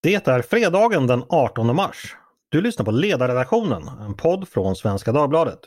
Det är fredagen den 18 mars. Du lyssnar på Ledarredaktionen, en podd från Svenska Dagbladet.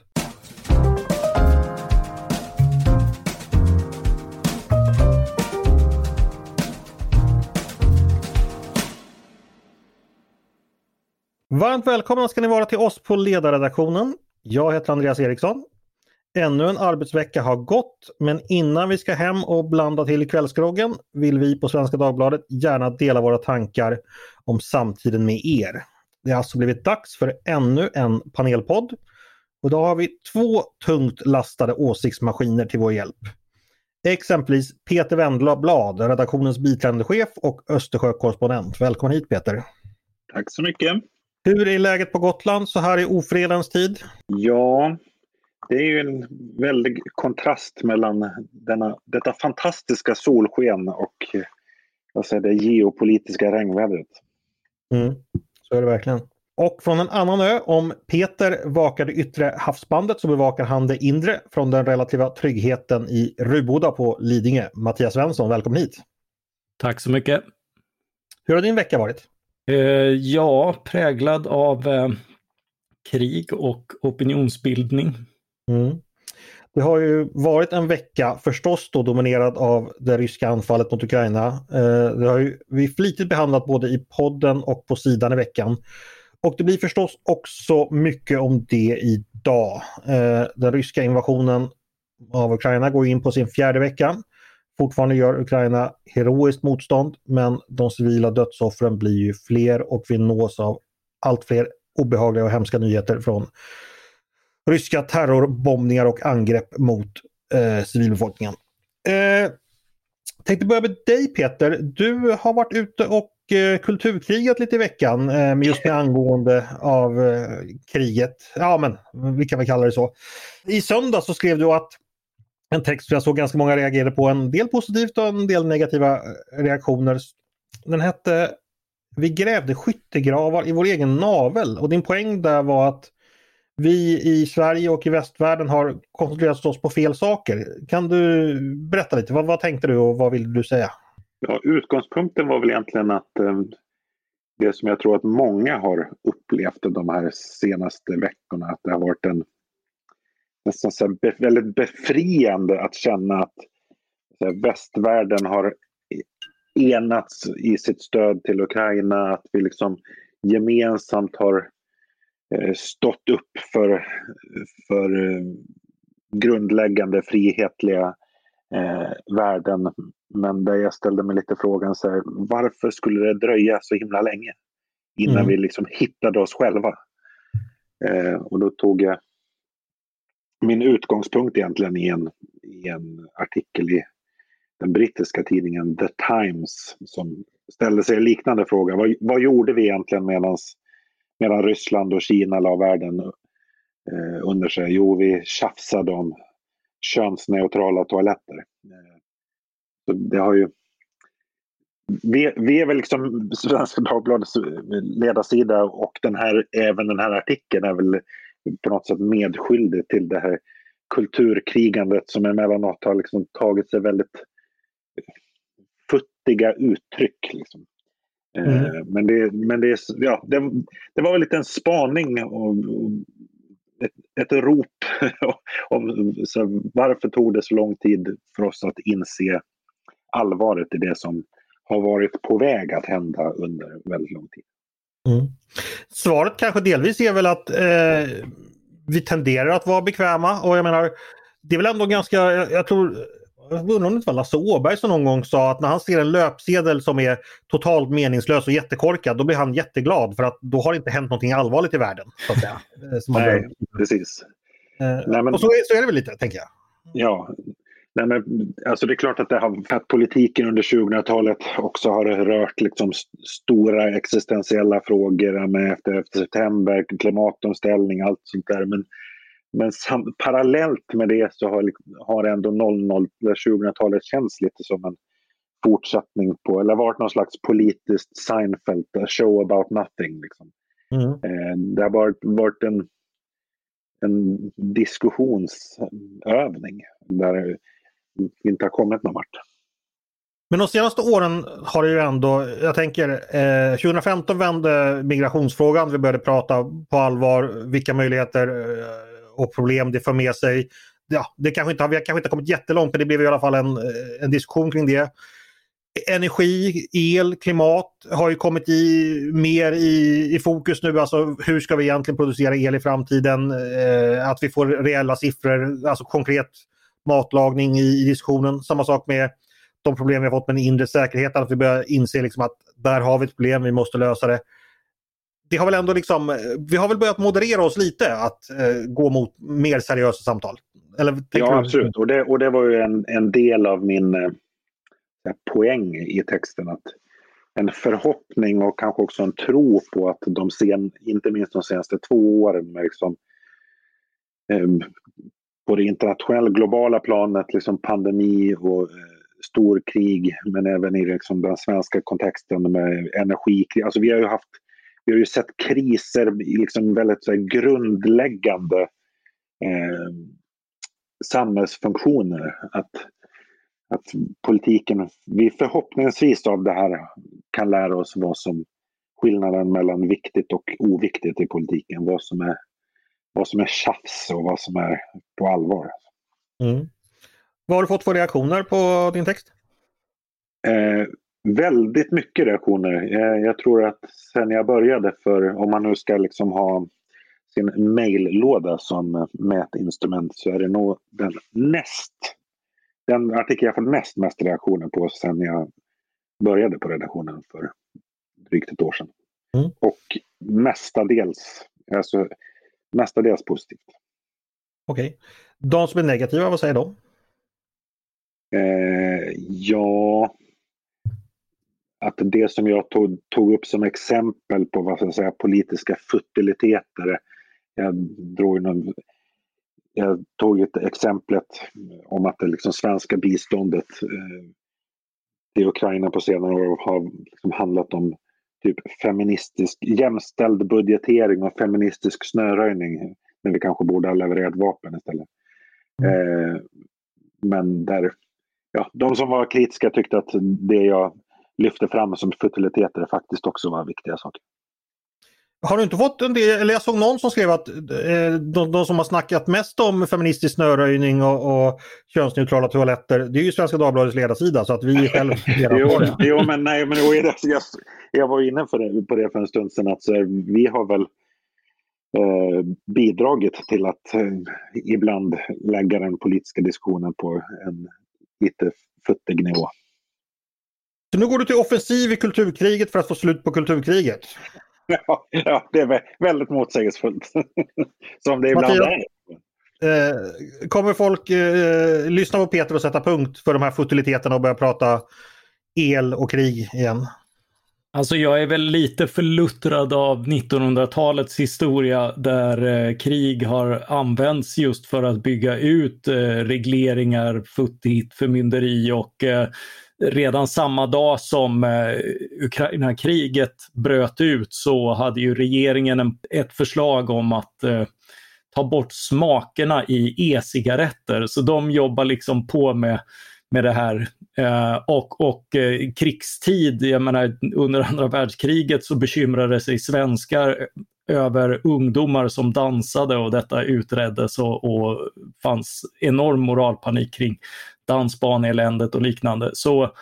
Varmt välkomna ska ni vara till oss på Ledarredaktionen. Jag heter Andreas Eriksson. Ännu en arbetsvecka har gått, men innan vi ska hem och blanda till kvällsgroggen vill vi på Svenska Dagbladet gärna dela våra tankar om samtiden med er. Det har alltså blivit dags för ännu en panelpodd och då har vi två tungt lastade åsiktsmaskiner till vår hjälp. Exempelvis Peter Wendblad, redaktionens biträdande chef och Östersjökorrespondent. Välkommen hit Peter. Tack så mycket. Hur är läget på Gotland så här i ofredens tid? Ja, det är ju en väldig kontrast mellan detta fantastiska solsken och det geopolitiska regnvädret. Så är det verkligen. Och från en annan ö, om Peter vakar det yttre havsbandet så bevakar han det inre från den relativa tryggheten i Ruboda på Lidingö. Mattias Svensson, välkommen hit. Tack så mycket. Hur har din vecka varit? Präglad av krig och opinionsbildning. Det har ju varit en vecka förstås då dominerad av det ryska anfallet mot Ukraina. Det har ju vi flitigt behandlat både i podden och på sidan i veckan. Och det blir förstås också mycket om det idag. Den ryska invasionen av Ukraina går in på sin 4:e vecka. Fortfarande gör Ukraina heroiskt motstånd, men de civila dödsoffren blir ju fler och vi nås av allt fler obehagliga och hemska nyheter från ryska terrorbombningar och angrepp mot civilbefolkningen. Tänkte börja med dig Peter. Du har varit ute och kulturkrigat lite i veckan med just med angående av kriget. Ja men vi kan väl kalla det så. I söndag så skrev du att en text som jag såg ganska många reagerade på, en del positivt och en del negativa reaktioner. Den hette "Vi grävde skyttegravar i vår egen navel" och din poäng där var att vi i Sverige och i västvärlden har koncentrerat oss på fel saker. Kan du berätta lite? Vad tänkte du och vad ville du säga? Ja, utgångspunkten var väl egentligen att det som jag tror att många har upplevt de här senaste veckorna, att det har varit en nästan så väldigt befriande att känna att västvärlden har enats i sitt stöd till Ukraina, att vi liksom gemensamt har stått upp för grundläggande frihetliga värden. Men där jag ställde mig lite frågan så här, varför skulle det dröja så himla länge innan vi liksom hittade oss själva? Och då tog jag min utgångspunkt egentligen i en artikel i den brittiska tidningen The Times som ställde sig en liknande fråga. Vad gjorde vi egentligen medan Ryssland och Kina la världen under sig? Jo, vi tjafsade om könsneutrala toaletter. Så det har ju... Vi är väl liksom Svenska Dagbladets ledarsida och även den här artikeln är väl på något sätt medskyldig till det här kulturkrigandet som emellanåt har liksom tagit sig väldigt futtiga uttryck. Liksom. Men det var väl lite en spaning och ett rop om så varför tog det så lång tid för oss att inse allvaret i det som har varit på väg att hända under väldigt lång tid. Svaret kanske delvis är väl att vi tenderar att vara bekväma och jag menar, det är väl ändå ganska, jag undrar om det var Lasse Åberg som någon gång sa att när han ser en löpsedel som är totalt meningslös och jättekorkad, då blir han jätteglad för att då har det inte hänt någonting allvarligt i världen. Så att säga. Nej, precis. Och så är det väl lite, tänker jag. Ja, nej, men, alltså det är klart att politiken under 2000-talet också har rört liksom stora existentiella frågor med efter september, klimatomställning, allt sånt där. Men parallellt med det så har ändå 2000-talet känts lite som en fortsättning på, eller varit någon slags politiskt Seinfeld, a show about nothing. Liksom. Det har varit en diskussionsövning där vi inte har kommit någon vart. Men de senaste åren har det ju ändå, jag tänker 2015 vände migrationsfrågan, vi började prata på allvar vilka möjligheter och problem det för med sig. Ja, vi kanske inte kommit jättelångt, men det blev i alla fall en diskussion kring det. Energi, el, klimat har ju kommit mer i fokus nu. Alltså hur ska vi egentligen producera el i framtiden? Att vi får reella siffror, alltså konkret matlagning i diskussionen. Samma sak med de problem vi har fått med den inre säkerheten. Att vi börjar inse liksom att där har vi ett problem, vi måste lösa det. Det har väl ändå vi har väl börjat moderera oss lite att gå mot mer seriösa samtal. Eller, ja, absolut. Och det var ju en del av min poäng i texten, att en förhoppning och kanske också en tro på att inte minst de senaste 2 åren med liksom, på det internationella globala planet, liksom pandemi och storkrig, men även i liksom den svenska kontexten med energikrig. Alltså vi har ju sett kriser, liksom väldigt så här, grundläggande samhällsfunktioner. Att politiken, vi förhoppningsvis av det här kan lära oss vad som skillnaden mellan viktigt och oviktigt i politiken. Vad som är tjafs och vad som är på allvar. Mm. Vad har du fått för reaktioner på din text? Väldigt mycket reaktioner. Jag tror att sen jag började, om man nu ska liksom ha sin maillåda som mätinstrument, så är det nog den artikel jag fått mest reaktioner på sen jag började på redaktionen för drygt ett år sedan. Mm. Och mestadels positivt. Okej. De som är negativa, vad säger de? Ja, att det som jag tog upp som exempel på vad ska jag säga, politiska futiliteter. Jag tog ett exemplet om att det liksom svenska biståndet till Ukraina på senare år har liksom handlat om typ feministisk jämställd budgetering och feministisk snöröjning, när vi kanske borde ha levererat vapen istället. Men de som var kritiska tyckte att det jag lyfte fram som futiliteter faktiskt också var viktiga saker. Har du inte fått en del, eller jag såg någon som skrev att de som har snackat mest om feministisk snöröjning och könsneutrala toaletter, det är ju Svenska Dagbladets ledarsida, så att vi själv jag var inne på det för en stund sedan, att vi har väl bidragit till att ibland lägga den politiska diskussionen på en lite futtig nivå. Så nu går du till offensiv i kulturkriget för att få slut på kulturkriget? Ja, det är väldigt motsägelsefullt. Som det ibland är. Kommer folk lyssna på Peter och sätta punkt för de här futiliteterna och börja prata el och krig igen? Alltså jag är väl lite förluttrad av 1900-talets historia, där krig har använts just för att bygga ut regleringar, futtigt förmynderi, och redan samma dag som Ukraina-kriget bröt ut så hade ju regeringen ett förslag om att ta bort smakerna i e-cigaretter. Så de jobbar liksom på med det här. Och krigstid, jag menar under andra världskriget så bekymrade sig svenskar över ungdomar som dansade, och detta utreddes och fanns enorm moralpanik kring dansbaneländet och liknande. Så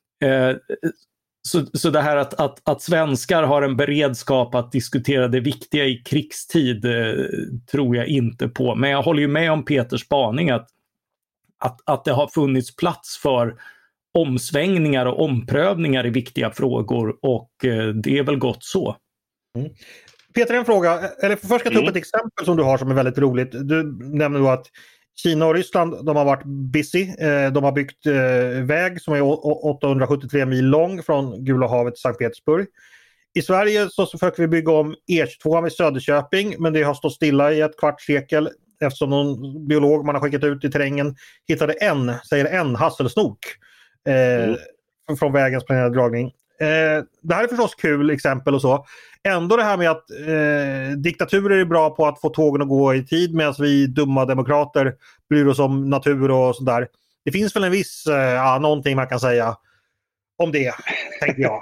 det här att svenskar har en beredskap att diskutera det viktiga i krigstid tror jag inte på. Men jag håller ju med om Peters spaning att det har funnits plats för omsvängningar och omprövningar i viktiga frågor, och det är väl gott så. Mm. Peter, en fråga. Eller först ska jag ta upp ett exempel som du har som är väldigt roligt. Du nämner då att Kina och Ryssland, de har varit busy. De har byggt väg som är 873 mil lång från Gula havet till Sankt Petersburg. I Sverige så försöker vi bygga om E22 vid Söderköping, men det har stått stilla i ett kvarts sekel eftersom någon biolog man har skickat ut i terrängen hittade en hasselsnok från vägens planerade dragning. Det här är förstås kul exempel och så. Ändå det här med att diktaturer är bra på att få tågen att gå i tid, medan vi dumma demokrater bryr oss om natur och sånt där. Det finns väl en viss, någonting man kan säga om det, tänkte jag.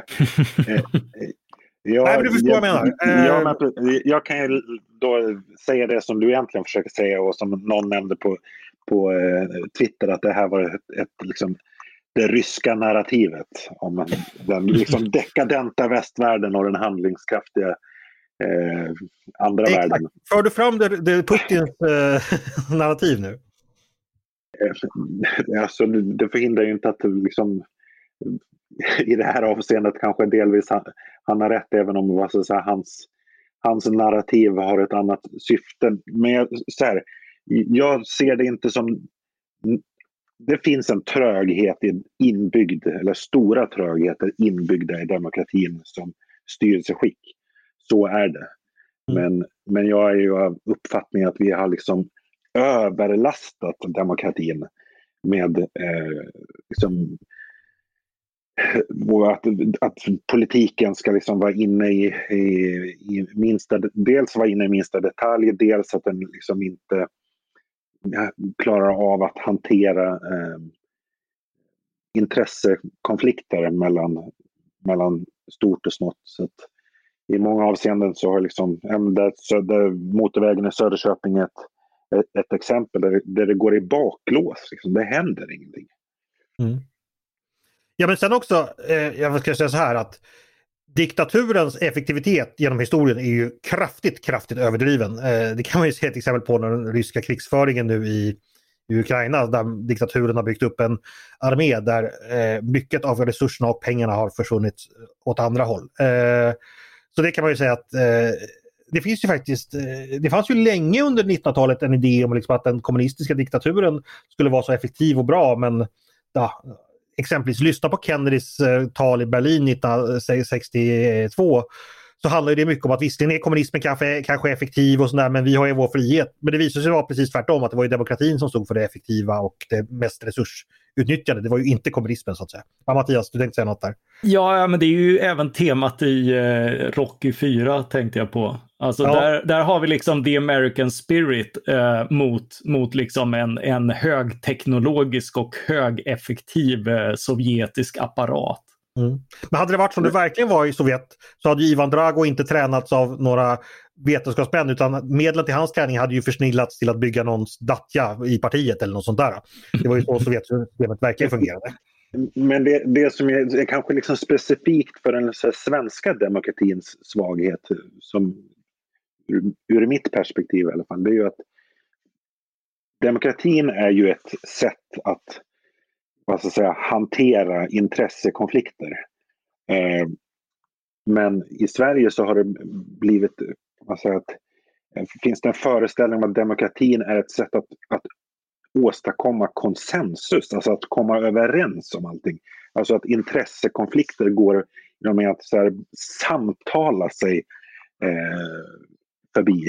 Nej, men du förstår vad jag menar. Jag kan ju då säga det som du egentligen försöker säga och som någon nämnde på Twitter, att det här var ett liksom, det ryska narrativet om den liksom dekadenta västvärlden och den handlingskraftiga andra världen. För du fram det Putins narrativ nu? Alltså, det förhindrar ju inte att liksom, i det här avseendet kanske delvis han har rätt, även om vad ska jag säga, hans narrativ har ett annat syfte. Men jag ser det inte som... Det finns en tröghet inbyggd, eller stora trögheter inbyggda i demokratin som styrelseskick. Så är det. Men jag är ju av uppfattningen att vi har liksom överlastat demokratin med liksom, att politiken ska liksom vara inne i minsta, dels vara inne i minsta detalj, dels att den liksom inte klarar av att hantera intressekonflikter mellan stort och smått. Så att i många avseenden så har liksom motorvägen i Söderköping ett exempel där det går i baklås. Liksom. Det händer ingenting. Mm. Ja, men sen också, jag ska säga så här, att diktaturens effektivitet genom historien är ju kraftigt överdriven. Det kan man ju se ett exempel på när den ryska krigsföringen nu i Ukraina, där diktaturen har byggt upp en armé där mycket av resurserna och pengarna har försvunnit åt andra håll. Så det kan man ju säga att det finns ju faktiskt, det fanns ju länge under 1900-talet en idé om liksom att den kommunistiska diktaturen skulle vara så effektiv och bra, men exempelvis lyssna på Kennedys tal i Berlin 1962, så handlar det mycket om att visserligen är kommunismen kanske effektiv och sådär, men vi har ju vår frihet. Men det visade sig vara precis tvärtom, att det var ju demokratin som stod för det effektiva och det mest resursutnyttjade. Det var ju inte kommunismen, så att säga. Ja, Mattias, du tänkte säga något där? Ja, men det är ju även temat i Rocky 4, tänkte jag på. Alltså där har vi liksom the American spirit mot liksom en högteknologisk och högeffektiv sovjetisk apparat. Mm. Men hade det varit som det verkligen var i Sovjet, så hade Ivan Drago inte tränats av några vetenskapsmän, utan medlen till hans träning hade ju försnillats till att bygga någons dattja i partiet eller något sånt där. Det var ju så Sovjetsystemet verkligen fungerade. Men det som är kanske liksom specifikt för den svenska demokratins svaghet, som ur mitt perspektiv i alla fall, det är ju att demokratin är ju ett sätt att, vad ska jag säga, hantera intressekonflikter. Men i Sverige så har det blivit, finns det en föreställning om att demokratin är ett sätt att åstadkomma konsensus, alltså att komma överens om allting. Alltså att intressekonflikter går med att så här, samtala sig förbi.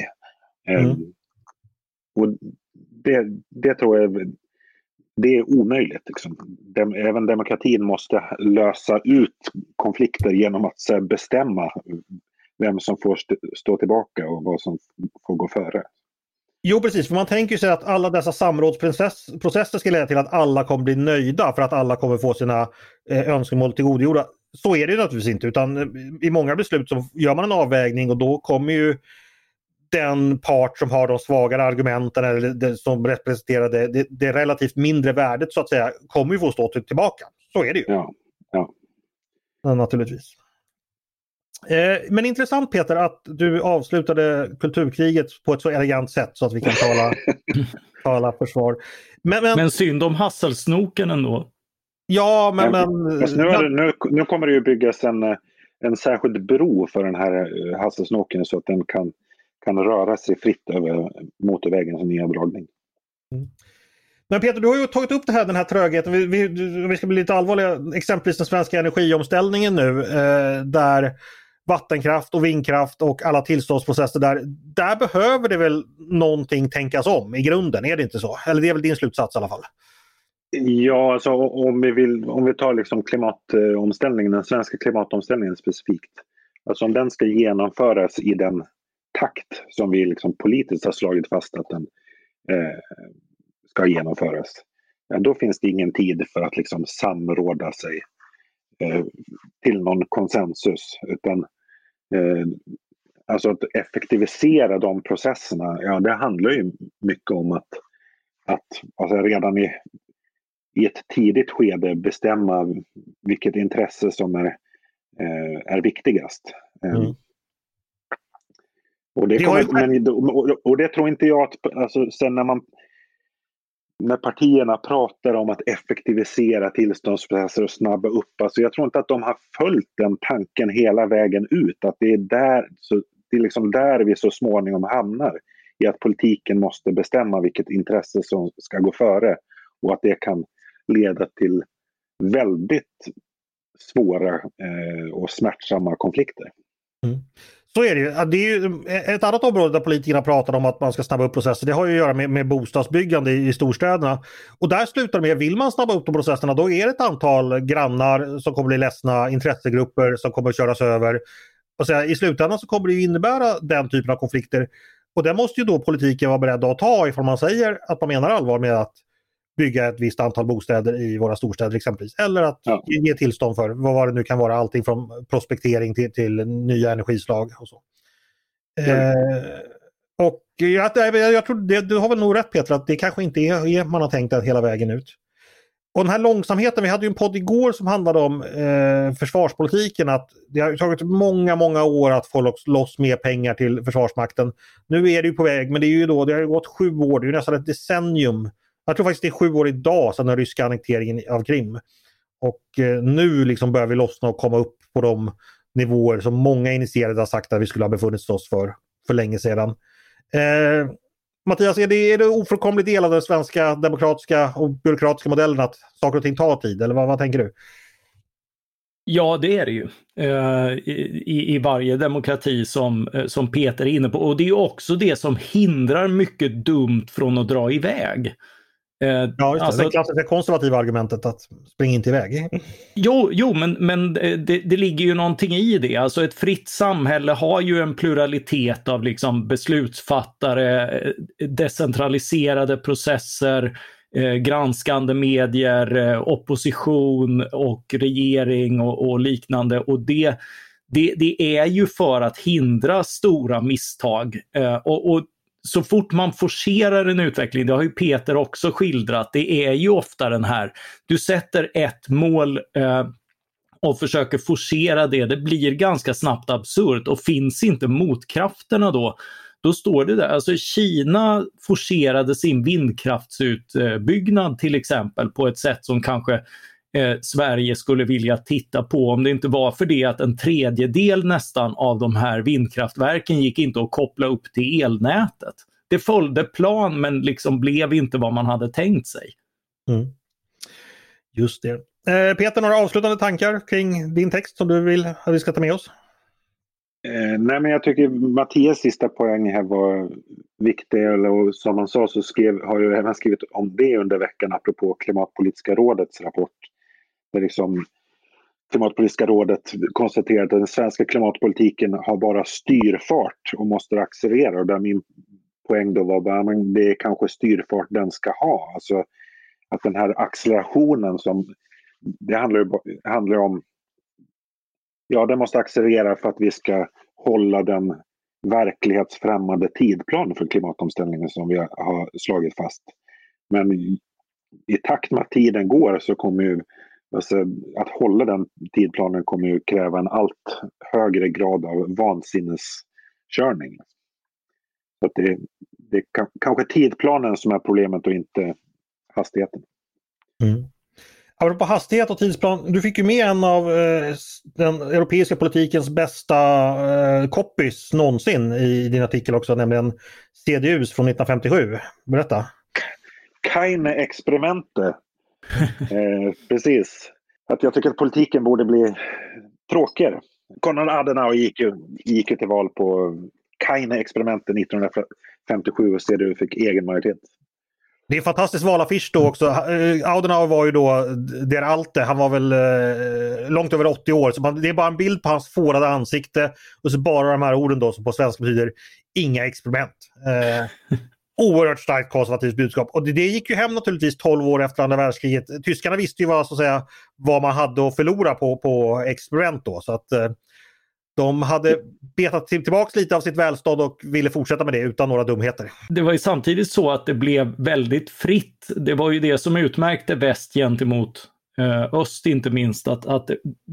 Och det tror jag det är omöjligt. Liksom. Även demokratin måste lösa ut konflikter genom att så här, bestämma vem som får stå tillbaka och vad som får gå före. Jo, precis. För man tänker sig att alla dessa samrådsprocesser ska leda till att alla kommer bli nöjda, för att alla kommer få sina önskemål tillgodogjorda. Så är det naturligtvis inte, utan i många beslut så gör man en avvägning, och då kommer ju den part som har de svagare argumenten eller som representerar det relativt mindre värdet, så att säga, kommer ju få stå tillbaka. Så är det ju. Ja, naturligtvis. Men intressant, Peter, att du avslutade kulturkriget på ett så elegant sätt så att vi kan tala försvar. Men synd om hasselsnoken ändå. Ja, men nu kommer det ju byggas en särskild bro för den här hasselsnoken, så att den kan röra sig fritt över motorvägens nya dragning. Men Peter, du har ju tagit upp den här trögheten. Vi ska bli lite allvarliga. Exempelvis den svenska energiomställningen nu, där vattenkraft och vindkraft och alla tillståndsprocesser där behöver det väl någonting tänkas om i grunden, är det inte så? Eller det är väl din slutsats i alla fall? Ja, alltså om vi tar liksom klimatomställningen, den svenska klimatomställningen specifikt. Alltså om den ska genomföras i den takt som vi liksom politiskt har slagit fast att den ska genomföras. Ja, då finns det ingen tid för att liksom samråda sig till någon konsensus, utan alltså att effektivisera de processerna, ja, det handlar ju mycket om att alltså redan i ett tidigt skede bestämma vilket intresse som är viktigast. Och det tror inte jag att, alltså, sen när partierna pratar om att effektivisera tillståndsprocesser och snabba upp, alltså jag tror inte att de har följt den tanken hela vägen ut, att det är liksom där vi så småningom hamnar, i att politiken måste bestämma vilket intresse som ska gå före, och att det kan leda till väldigt svåra och smärtsamma konflikter. Så är det ju. Det är ju ett annat område där politikerna pratar om att man ska snabba upp processer. Det har ju att göra med bostadsbyggande i storstäderna. Och där slutar det med, vill man snabba upp de processerna, då är det ett antal grannar som kommer bli ledsna, intressegrupper som kommer att köras över. Och så i slutändan så kommer det ju innebära den typen av konflikter. Och det måste ju då politiken vara beredda att ta ifall man säger att man menar allvar med att bygga ett visst antal bostäder i våra storstäder exempelvis. Eller att ge tillstånd för vad det nu kan vara, allting från prospektering till nya energislag och så. Och jag tror du har väl nog rätt, Peter, att det kanske inte är man har tänkt att hela vägen ut. Och den här långsamheten, vi hade ju en podd igår som handlade om försvarspolitiken, att det har tagit många år att få loss mer pengar till Försvarsmakten. Nu är det ju på väg, men det har ju gått 7 år, det är ju nästan ett decennium. Jag tror faktiskt det är 7 år idag sedan den ryska annekteringen av Krim. Och nu liksom börjar vi lossna och komma upp på de nivåer som många initierade har sagt att vi skulle ha befunnit oss för länge sedan. Mattias, är det ofrånkomlig del av den svenska demokratiska och byråkratiska modellen att saker och ting tar tid? Eller vad tänker du? Ja, det är det ju. I varje demokrati som Peter är inne på. Och det är också det som hindrar mycket dumt från att dra iväg. Ja, just det. Alltså, det klassiska konservativa argumentet att springa inte iväg. Jo, men det ligger ju någonting i det. Alltså ett fritt samhälle har ju en pluralitet av liksom beslutsfattare, decentraliserade processer, granskande medier, opposition och regering och liknande. Och det är ju för att hindra stora misstag. Och så fort man forcerar en utveckling, det har ju Peter också skildrat, det är ju ofta den här, du sätter ett mål och försöker forcera det blir ganska snabbt absurt, och finns inte motkrafterna då står det där. Alltså Kina forcerade sin vindkraftsutbyggnad till exempel på ett sätt som kanske Sverige skulle vilja titta på, om det inte var för det att en tredjedel nästan av de här vindkraftverken gick inte att koppla upp till elnätet. Det följde plan, men liksom blev inte vad man hade tänkt sig. Just det. Peter, några avslutande tankar kring din text som du vill att vi ska ta med oss? Nej, men jag tycker Mattias sista poäng här var viktig, och som han sa så har jag även skrivit om det under veckan apropå Klimatpolitiska rådets rapport. Där liksom Klimatpolitiska rådet konstaterar att den svenska klimatpolitiken har bara styrfart och måste accelerera. Och där min poäng då var bara, men det är kanske styrfart den ska ha. Alltså att den här accelerationen det handlar om, ja, den måste accelerera för att vi ska hålla den verklighetsfrämmande tidplan för klimatomställningen som vi har slagit fast. Men i takt med att tiden går så kommer ju att hålla den tidplanen kommer ju kräva en allt högre grad av vansinneskörning. Så att det är kanske tidplanen som är problemet och inte hastigheten. Apropå hastighet och tidsplan, du fick ju med en av den europeiska politikens bästa copies någonsin i din artikel också, nämligen CDUs från 1957. Berätta. Keine-experimente. Precis. Att jag tycker att politiken borde bli tråkigare. Konrad Adenauer gick ju till val på Keine-experimente 1957 och CDU fick egen majoritet. Det är en fantastisk valaffisch då också. Adenauer var ju då der Alte. Han var väl långt över 80 år. Så det är bara en bild på hans fårade ansikte och så bara de här orden då som på svenska betyder inga experiment. oerhört starkt konservativt budskap. Och det gick ju hem naturligtvis 12 år efter andra världskriget. Tyskarna visste ju vad man hade att förlora på experiment då. Så att de hade betat tillbaka lite av sitt välstånd och ville fortsätta med det utan några dumheter. Det var ju samtidigt så att det blev väldigt fritt. Det var ju det som utmärkte väst gentemot öst inte minst. Att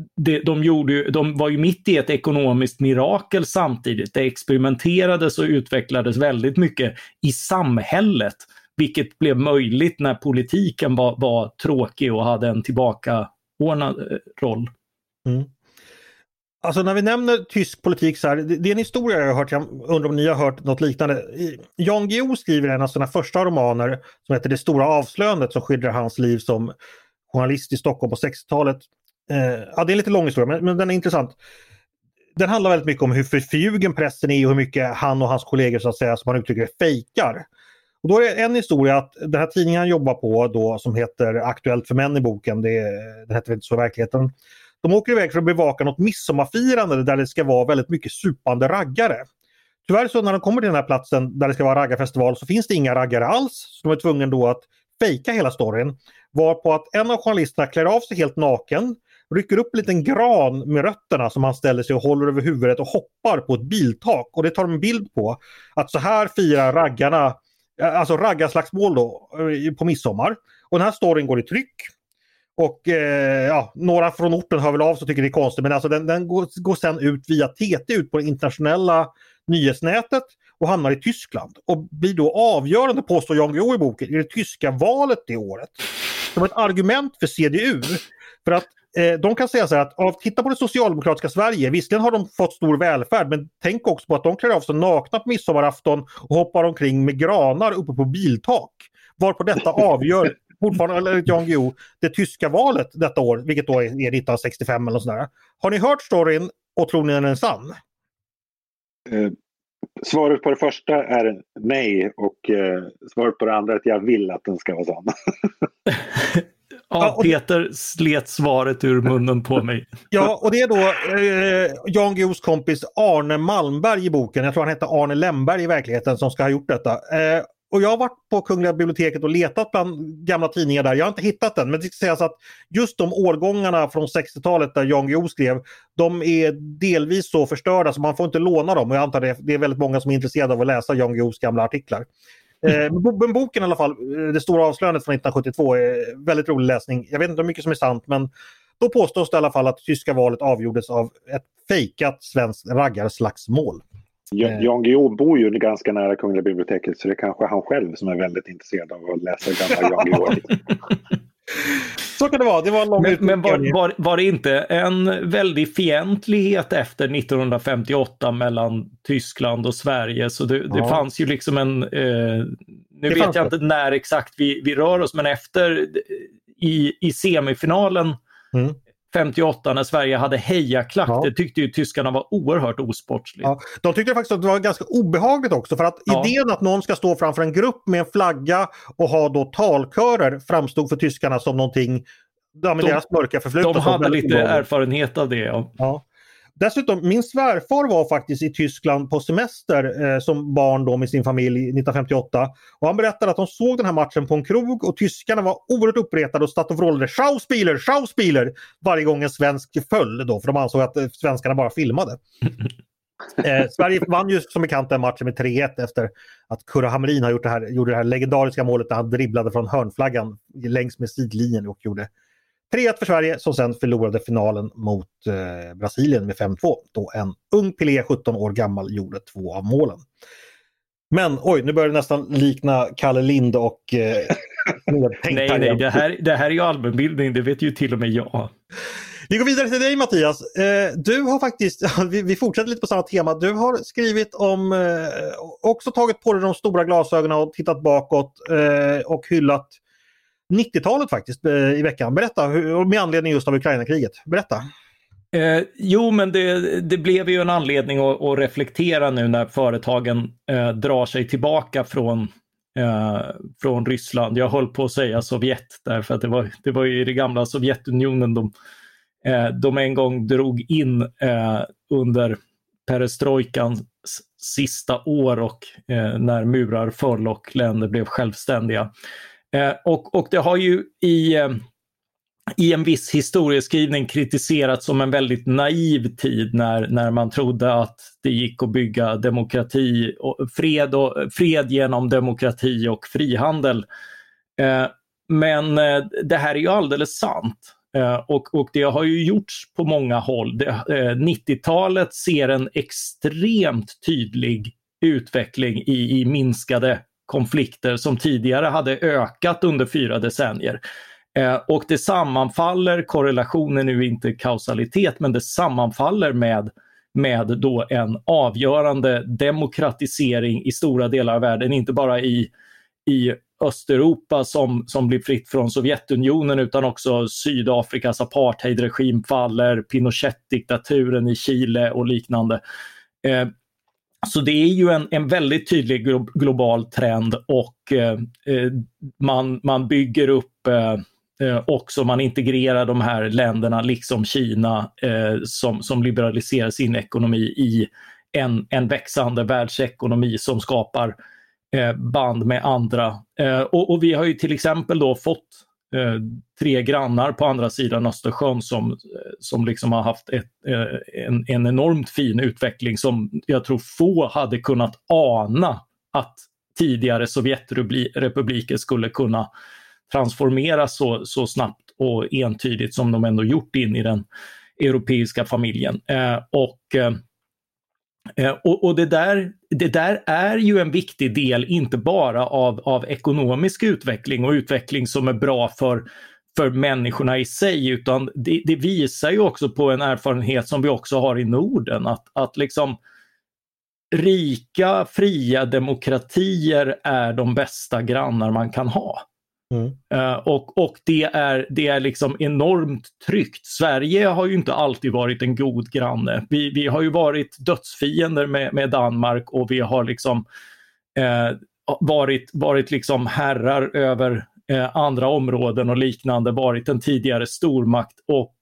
de var ju mitt i ett ekonomiskt mirakel samtidigt. Det experimenterades och utvecklades väldigt mycket i samhället. Vilket blev möjligt när politiken var tråkig och hade en tillbakaordnad roll. Mm. Alltså när vi nämner tysk politik så här, det är en historia jag har hört, jag undrar om ni har hört något liknande. Jan Guillou skriver en av sina första romaner som heter Det stora avslöjandet som skildrar hans liv som journalist i Stockholm på 60-talet. Ja, det är en lite lång historia men den är intressant. Den handlar väldigt mycket om hur förljugen pressen är och hur mycket han och hans kollegor så att säga, som man uttrycker fejkar. Och då är det en historia att den här tidningen han jobbar på då som heter Aktuellt för män i boken, den heter inte så i verkligheten. De åker iväg för att bevaka något midsommarfirande där det ska vara väldigt mycket supande raggare. Tyvärr så när de kommer till den här platsen där det ska vara raggarfestival så finns det inga raggare alls. Så de är tvungna då att fejka hela storyn. Varpå att en av journalisterna klär av sig helt naken, rycker upp en liten gran med rötterna som han ställer sig och håller över huvudet och hoppar på ett biltak. Och det tar de en bild på att så här firar raggarna, alltså raggarslagsmål då på midsommar. Och den här storyn går i tryck. Och några från orten hör väl av så tycker det är konstigt men alltså den går sen ut via TT ut på det internationella nyhetsnätet och hamnar i Tyskland och blir då avgörande, påstår Jan Guillou i boken, i det tyska valet det året. Som ett argument för CDU. För att de kan säga så här att titta på det socialdemokratiska Sverige, visserligen har de fått stor välfärd men tänk också på att de klär av sig nakna på midsommarafton och hoppar omkring med granar uppe på biltak. Varpå detta avgör fortfarande, eller Jan Guillou, det tyska valet detta år, vilket då är 1965 eller sådär. Har ni hört storyn och tror ni den är sann? Svaret på det första är nej och svaret på det andra är att jag vill att den ska vara sann. Ja, Peter slet svaret ur munnen på mig. Ja, och det är då Jan Guillous kompis Arne Malmberg i boken, jag tror han heter Arne Lemberg i verkligheten, som ska ha gjort detta. Och jag har varit på Kungliga biblioteket och letat bland gamla tidningar där. Jag har inte hittat den, men det ska sägas att just de årgångarna från 60-talet där Jan Guillou skrev, de är delvis så förstörda så man får inte låna dem. Och jag antar det är väldigt många som är intresserade av att läsa Jan Guillous gamla artiklar. Men boken i alla fall, Det stora avslöjandet från 1972 är väldigt rolig läsning. Jag vet inte hur mycket som är sant, men då påstås det i alla fall att tyska valet avgjordes av ett fejkat svenskt raggarslagsmål. Jan Guillou bor ju ganska nära Kungliga biblioteket så det är kanske han själv som är väldigt intresserad av att läsa gamla Jan Guillou. Så kan det vara. Det var en lång men var det inte en väldig fientlighet efter 1958 mellan Tyskland och Sverige? Så det fanns ju liksom en... nu vet jag inte när exakt vi rör oss, men efter i semifinalen 58 när Sverige hade hejaklack, det tyckte ju tyskarna var oerhört osportsligt. Ja, de tyckte faktiskt att det var ganska obehagligt också för att idén att någon ska stå framför en grupp med en flagga och ha då talkörer framstod för tyskarna som någonting, deras mörka förflutna. De hade lite erfarenhet av det. Ja. Dessutom, min svärfar var faktiskt i Tyskland på semester som barn då med sin familj 1958. Och han berättade att de såg den här matchen på en krog och tyskarna var oerhört uppretade och satt och vrålade Schauspieler, Schauspieler varje gång en svensk föll då, för de ansåg att svenskarna bara filmade. Sverige vann ju som bekant den matchen med 3-1 efter att Kurre Hamrin gjorde det här legendariska målet där han dribblade från hörnflaggan längs med sidlinjen och gjorde 3-1 för Sverige som sen förlorade finalen mot Brasilien med 5-2 då en ung Pelé 17 år gammal gjorde 2 av målen. Men nu börjar det nästan likna Kalle Lind och nej, det här är ju allmänbildning, det vet ju till och med jag. Vi går vidare till dig Mattias. Du har faktiskt, vi fortsätter lite på samma tema, du har skrivit om, också tagit på dig de stora glasögonen och tittat bakåt och hyllat 90-talet faktiskt i veckan. Berätta, med anledning just av Ukraina-kriget. Berätta. Jo, men det blev ju en anledning att reflektera nu när företagen drar sig tillbaka från Ryssland. Jag höll på att säga Sovjet därför att det var ju i det gamla Sovjetunionen de en gång drog in under perestrojkans sista år och när murar föll och länder blev självständiga. Och det har ju i en viss historieskrivning kritiserats som en väldigt naiv tid när man trodde att det gick att bygga demokrati och fred genom demokrati och frihandel. Men det här är ju alldeles sant. Och det har ju gjorts på många håll. 90-talet ser en extremt tydlig utveckling i minskade konflikter som tidigare hade ökat under 4 decennier. Och det sammanfaller, korrelationen är inte kausalitet, men det sammanfaller med då en avgörande demokratisering i stora delar av världen, inte bara i Östeuropa som blir fritt från Sovjetunionen, utan också Sydafrikas apartheidregim faller, Pinochet-diktaturen i Chile och liknande. Så det är ju en väldigt tydlig global trend, och man bygger upp också, man integrerar de här länderna liksom Kina som liberaliserar sin ekonomi i en växande världsekonomi som skapar band med andra. Och vi har ju till exempel då fått 3 grannar på andra sidan Östersjön som liksom har haft en enormt fin utveckling som jag tror få hade kunnat ana att tidigare Sovjetrepubliker skulle kunna transformeras så snabbt och entydigt som de ändå gjort in i den europeiska familjen. Och det där är ju en viktig del, inte bara av ekonomisk utveckling och utveckling som är bra för människorna i sig, utan det visar ju också på en erfarenhet som vi också har i Norden, att liksom rika, fria demokratier är de bästa grannar man kan ha. Och det är liksom enormt tryggt. Sverige har ju inte alltid varit en god granne. Vi har ju varit dödsfiender med Danmark, och vi har liksom varit liksom herrar över andra områden och liknande, varit en tidigare stormakt, och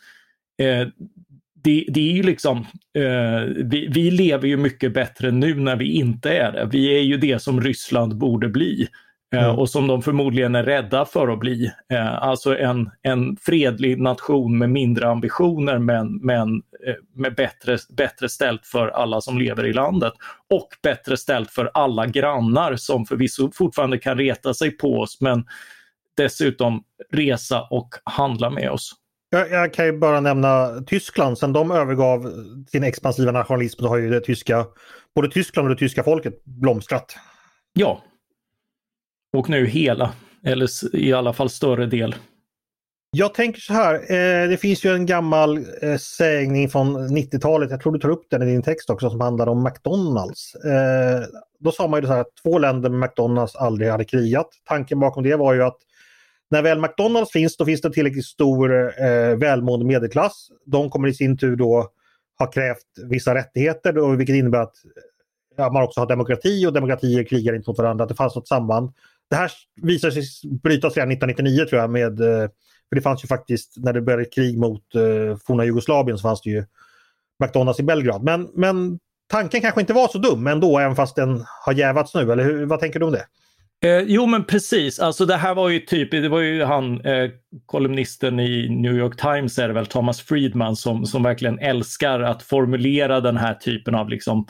det är ju liksom vi lever ju mycket bättre nu när vi inte är det. Vi är ju det som Ryssland borde bli. Och som de förmodligen är rädda för att bli. Alltså en fredlig nation med mindre ambitioner, men med bättre ställt för alla som lever i landet. Och bättre ställt för alla grannar som förvisso fortfarande kan reta sig på oss, men dessutom resa och handla med oss. Jag kan ju bara nämna Tyskland. Sen de övergav sin expansiva nationalism så har ju både Tyskland och det tyska folket blomstrat. Ja. Och nu hela, eller i alla fall större del. Jag tänker så här, det finns ju en gammal sägning från 90-talet, jag tror du tar upp den i din text också, som handlar om McDonalds. Då sa man ju så här att 2 länder med McDonalds aldrig hade krigat. Tanken bakom det var ju att när väl McDonalds finns, då finns det tillräckligt stor välmående medelklass. De kommer i sin tur då ha krävt vissa rättigheter, då, vilket innebär att man också har demokrati, och demokratier krigar inte mot varandra, att det fanns något samband. Det här visar sig brytas redan 1999 tror jag, för det fanns ju faktiskt, när det började krig mot forna Jugoslavien, så fanns det ju McDonalds i Belgrad. Men tanken kanske inte var så dum ändå, även fast den har jävats nu, eller vad tänker du om det? Jo men precis, alltså det här var ju det var ju han kolumnisten i New York Times, är det väl, Thomas Friedman, som verkligen älskar att formulera den här typen av liksom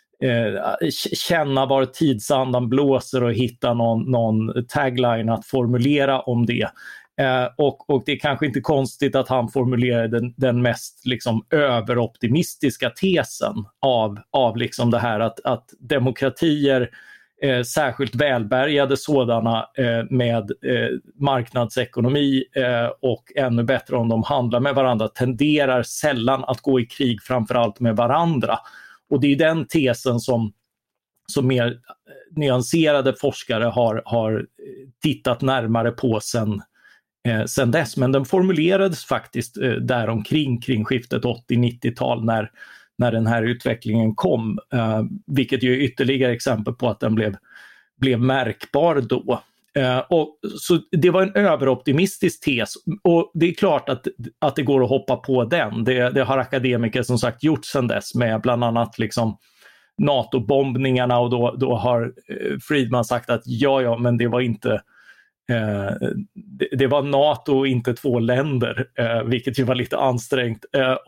känna var tidsandan blåser och hitta någon tagline att formulera om det. Och det är kanske inte konstigt att han formulerar den mest liksom överoptimistiska tesen av liksom det här att demokratier, särskilt välbärgade sådana med marknadsekonomi och ännu bättre om de handlar med varandra, tenderar sällan att gå i krig, framförallt med varandra. Och det är den tesen som mer nyanserade forskare har tittat närmare på sen dess. Men den formulerades faktiskt kring skiftet 80-90-tal när den här utvecklingen kom. Vilket ju är ytterligare exempel på att den blev märkbar då. Så det var en överoptimistisk tes, och det är klart att det går att hoppa på den. Det har akademiker som sagt gjort sedan dess, med bland annat liksom NATO-bombningarna, och då har Friedman sagt att ja, men det var inte det var NATO och inte två länder, vilket ju var lite ansträngt.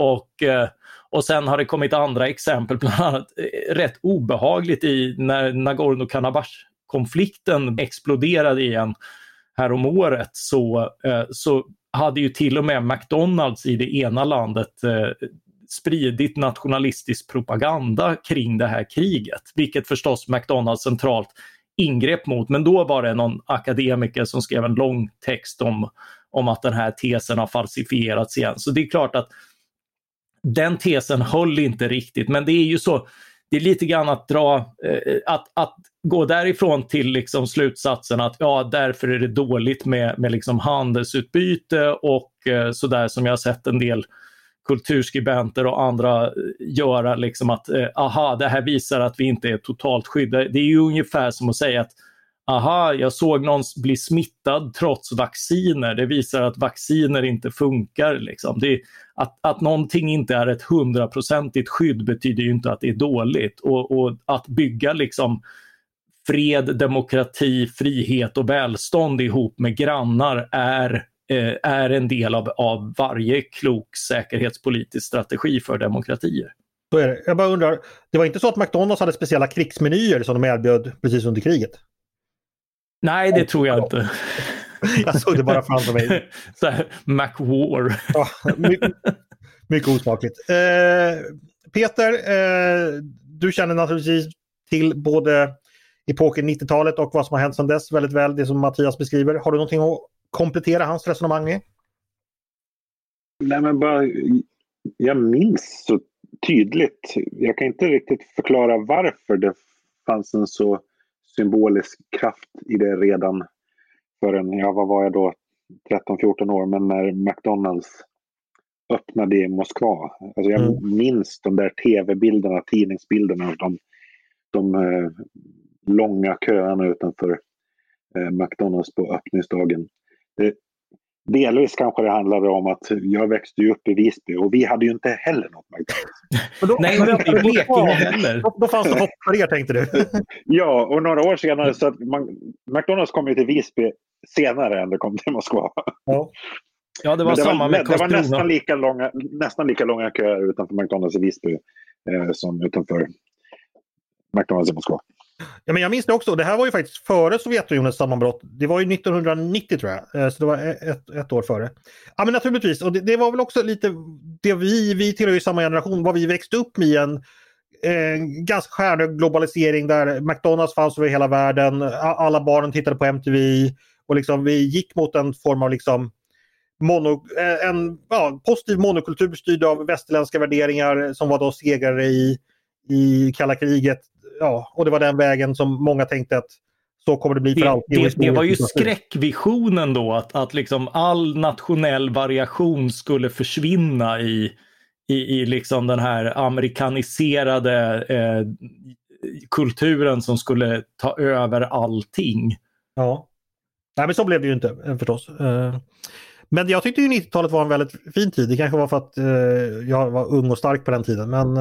Och sen har det kommit andra exempel, bland annat rätt obehagligt när Nagorno-Karabach-konflikten exploderade igen här om året, så hade ju till och med McDonalds i det ena landet spridit nationalistisk propaganda kring det här kriget, vilket förstås McDonalds centralt ingrepp mot, men då var det någon akademiker som skrev en lång text om att den här tesen har falsifierats igen. Så det är klart att den tesen höll inte riktigt, men det är ju så, det är lite grann att dra att gå därifrån till liksom slutsatsen att ja, därför är det dåligt med liksom handelsutbyte och sådär, som jag har sett en del kulturskribenter och andra göra, liksom att det här visar att vi inte är totalt skyddade. Det är ju ungefär som att säga att jag såg någon bli smittad trots vacciner. Det visar att vacciner inte funkar. Liksom. Att någonting inte är ett 100% skydd betyder ju inte att det är dåligt. Och att bygga liksom fred, demokrati, frihet och välstånd ihop med grannar är en del av varje klok säkerhetspolitisk strategi för demokratier. Så är det. Jag bara undrar, det var inte så att McDonalds hade speciella krigsmenyer som de erbjöd precis under kriget? Nej, det tror jag inte. Jag såg det bara framför mig. Så här, McWar. Ja, mycket osmakligt. Peter, du känner naturligtvis till både epoken 90-talet och vad som har hänt sedan dess väldigt väl, det som Mattias beskriver. Har du någonting att komplettera hans resonemang med? Nej, men bara, jag minns så tydligt. Jag kan inte riktigt förklara varför det fanns en så symbolisk kraft i det redan förrän, vad var jag då, 13-14 år, men när McDonalds öppnade i Moskva. Alltså jag minns de där tv-bilderna, tidningsbilderna av de långa köerna utanför McDonalds på öppningsdagen. Delvis kanske det handlade om att jag växte upp i Visby och vi hade ju inte heller något McDonalds. Nej, men inte i Blekinge heller. Då fanns det hopp för er, tänkte du. Ja, och några år senare så att McDonalds kom ju till Visby senare än det kom till Moskva. Ja, det var samma med Karlskrona. Det var nästan lika långa köer utanför McDonalds i Visby som utanför McDonalds i Moskva. Ja, men jag minns det också. Det här var ju faktiskt före Sovjetunionens sammanbrott. Det var ju 1990 tror jag. Så det var ett år före. Ja, men naturligtvis. Och det var väl också lite det vi tillhör ju samma generation. Vad vi växte upp med en ganska stjärnhög globalisering där McDonalds fanns över hela världen. Alla barnen tittade på MTV. Och liksom vi gick mot en form av liksom positiv monokultur styrd av västerländska värderingar som var då segrare i kalla kriget. Ja, och det var den vägen som många tänkte att så kommer det bli för alltid. Det var ju skräckvisionen då, att liksom all nationell variation skulle försvinna i liksom den här amerikaniserade kulturen som skulle ta över allting. Ja, nej, men så blev det ju inte förstås. Men jag tyckte ju 90-talet var en väldigt fin tid. Det kanske var för att jag var ung och stark på den tiden. Men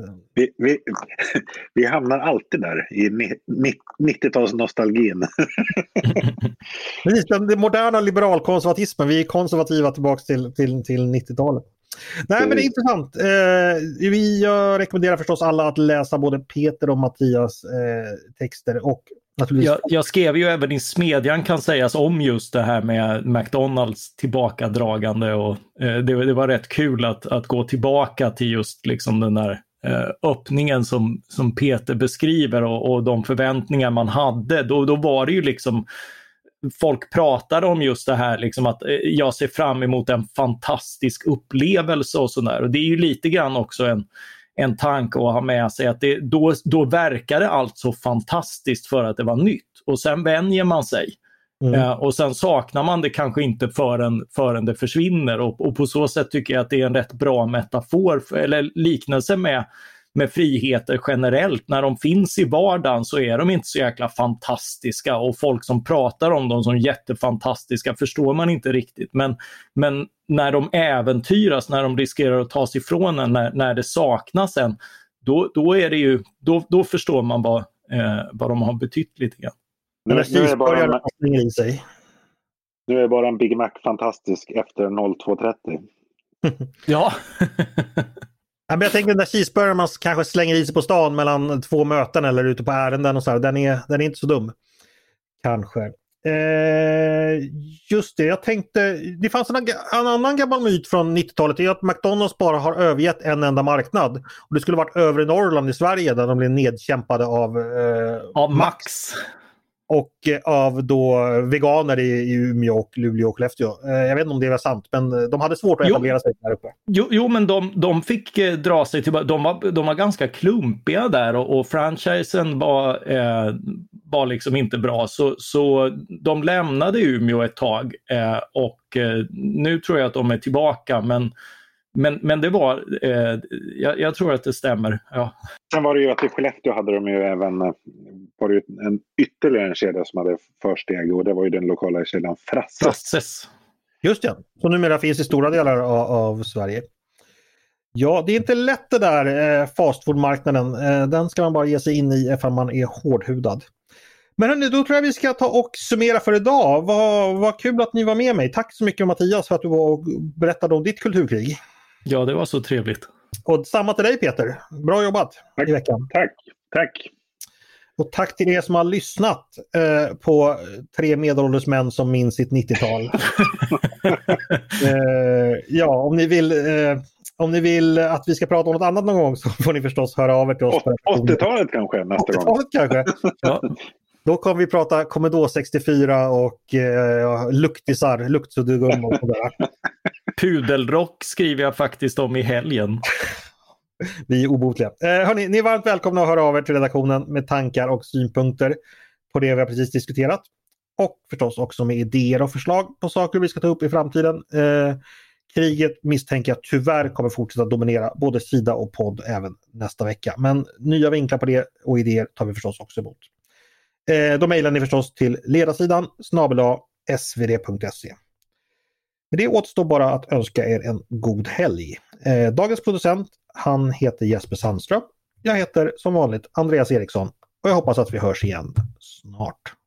vi hamnar alltid där i 90-talsnostalgin. Precis, den moderna liberalkonservatismen. Vi är konservativa tillbaka till 90-talet. Nej, men det är intressant. Jag rekommenderar förstås alla att läsa både Peter och Mattias texter och jag skrev ju även i Smedjan kan sägas om just det här med McDonalds tillbakadragande och det var rätt kul att gå tillbaka till just liksom den där öppningen som Peter beskriver och de förväntningar man hade. Då var det ju liksom folk pratade om just det här liksom att jag ser fram emot en fantastisk upplevelse och sådär, och det är ju lite grann också en tanke att ha med sig att då verkade allt så fantastiskt för att det var nytt, och sen vänjer man sig och sen saknar man det kanske inte förrän det försvinner, och på så sätt tycker jag att det är en rätt bra metafor eller liknelse med med friheter generellt. När de finns i vardagen så är de inte så jäkla fantastiska, och folk som pratar om dem som jättefantastiska förstår man inte riktigt. Men när de äventyras, när de riskerar att tas ifrån en, när det saknas en, då är det ju, då förstår man vad de har betytt lite grann. Nu är bara en Big Mac fantastisk efter 02.30. Ja. Men jag tänker när cheeseburgaren man kanske slänger i sig på stan mellan 2 möten eller ute på ärenden och så här, den är inte så dum. Kanske. Just det, jag tänkte, det fanns en annan gammal myt från 90-talet, det är att McDonalds bara har övergett en enda marknad. Och det skulle varit övre Norrland i Sverige där de blev nedkämpade av Max. Och av då veganer i Umeå och Luleå och Skellefteå. Jag vet inte om det var sant, men de hade svårt att etablera sig där uppe. Jo, men de fick dra sig tillbaka. De var ganska klumpiga där, och franchisen var liksom inte bra. Så de lämnade Umeå ett tag, och nu tror jag att de är tillbaka. Men det var, jag tror att det stämmer. Ja. Sen var det ju att i Skellefteå hade de ju även, var det ju ytterligare en kedja som hade försteg, och det var ju den lokala kedjan Frasses. Just det, som numera finns i stora delar av Sverige. Ja, det är inte lätt det där fastfoodmarknaden. Den ska man bara ge sig in i ifall man är hårdhudad. Men hörni, då tror jag vi ska ta och summera för idag. Vad kul att ni var med mig. Tack så mycket Mattias för att du var och berättade om ditt kulturkrig. Ja, det var så trevligt. Och samma till dig Peter. Bra jobbat i veckan. Tack. Och tack till er som har lyssnat på 3 medelålders män som minns sitt 90-tal. Ja, om ni vill att vi ska prata om något annat någon gång så får ni förstås höra av er till oss. 80-talet kanske nästa gång. 80-talet kanske. Ja. Då kommer vi prata Commodore 64 och luktisar, luktsuddgum och sådär. Pudelrock skriver jag faktiskt om i helgen. Vi är obotliga. Hörni, ni är varmt välkomna att höra av er till redaktionen med tankar och synpunkter på det vi har precis diskuterat. Och förstås också med idéer och förslag på saker vi ska ta upp i framtiden. Kriget misstänker jag tyvärr kommer fortsätta dominera både sida och podd även nästa vecka. Men nya vinklar på det och idéer tar vi förstås också emot. Då mejlar ni förstås till ledarsidan @svd.se. Men det återstår bara att önska er en god helg. Dagens producent, han heter Jesper Sandström. Jag heter som vanligt Andreas Eriksson och jag hoppas att vi hörs igen snart.